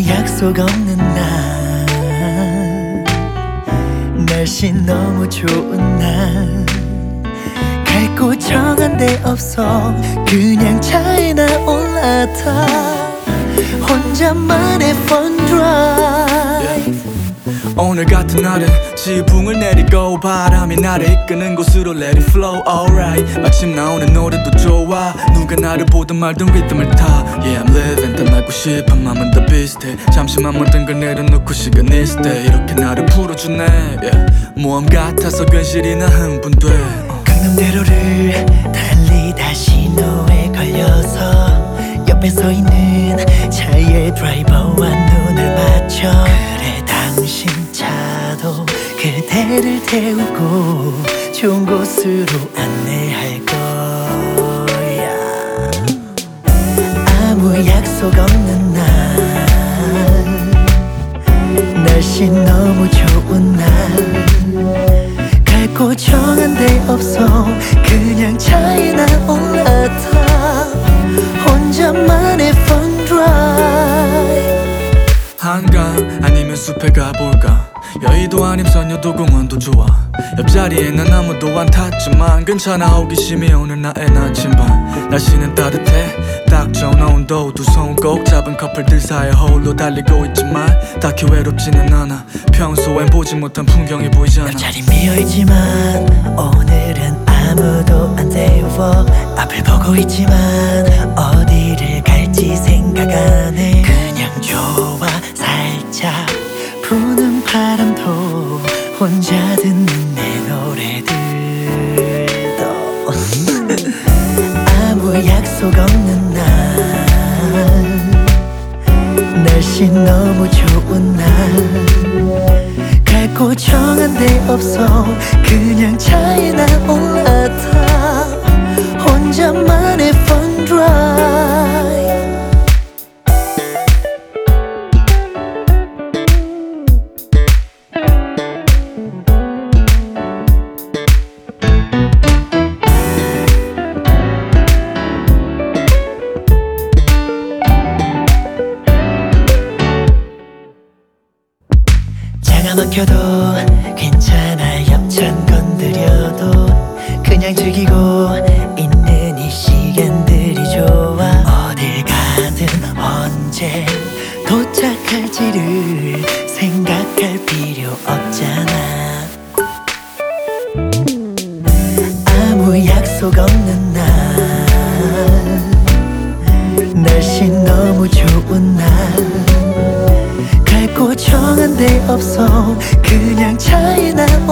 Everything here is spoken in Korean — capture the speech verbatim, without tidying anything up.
약속 없는 날, 날씨 너무 좋은 날, 갈 곳 정한 데 없어 그냥 차에 나 올라타 혼자만의 fun drive. 오늘 같은 날은 지붕을 내리고 바람이 나를 이끄는 곳으로 let it flow alright. 마침 나오는 노래도 좋아 누가 나를 보든 말든 리듬을 타. Yeah I'm living 떠나고 싶은 맘은 다 비슷해. 잠시만 모든 걸 내려놓고 시간 있을 때 이렇게 나를 풀어주네. yeah. 모험 같아서 근실이나 흥분돼. uh. 강남대로를 달리다 신호에 걸려서 옆에 서 있는 차의 드라이버와 눈을 맞춰 그래 당신 차도 그대를 태우고 좋은 곳으로 안내할 거야. 아무 약속 없는 날, 날씨 너무 좋은 날, 갈 곳 정한 데 없어 그냥 차에 나 올라타 혼자만의 fun drive. 한강 아니면 숲에 가볼까. 여의도 아님 선여도공원도 좋아. 옆자리에 난 아무도 안 탔지만 괜찮아 호기심이 오늘 나의 나침반. 날씨는 따뜻해 딱 좋은 온도. 두 손 꼭 잡은 커플들 사이에 홀로 달리고 있지만 딱히 외롭지는 않아. 평소엔 보지 못한 풍경이 보이잖아. 옆자리 비어있지만 오늘은 아무도 안 태워. 앞을 보고 있지만 어디를 갈지 생각 안 해. 그냥 좋아 살짝 부는 바람도 혼자 듣는 내 노래들도 아무 약속 없는 날, 날씨 너무 좋은 날, 갈 곳 정한 데 없어 그냥 차에 나 올라타 혼자만의 fun drive. 차가 막혀도 괜찮아 옆천 건드려도 그냥 즐기고 있는 이 시간들이 좋아. 어딜 가든 언제 도착할지를 생각할 필요 없잖아. 아무 약속 없는 날, 날씨 너무 좋은 날, 갈 곳 정한 데 없어 그냥 차에 나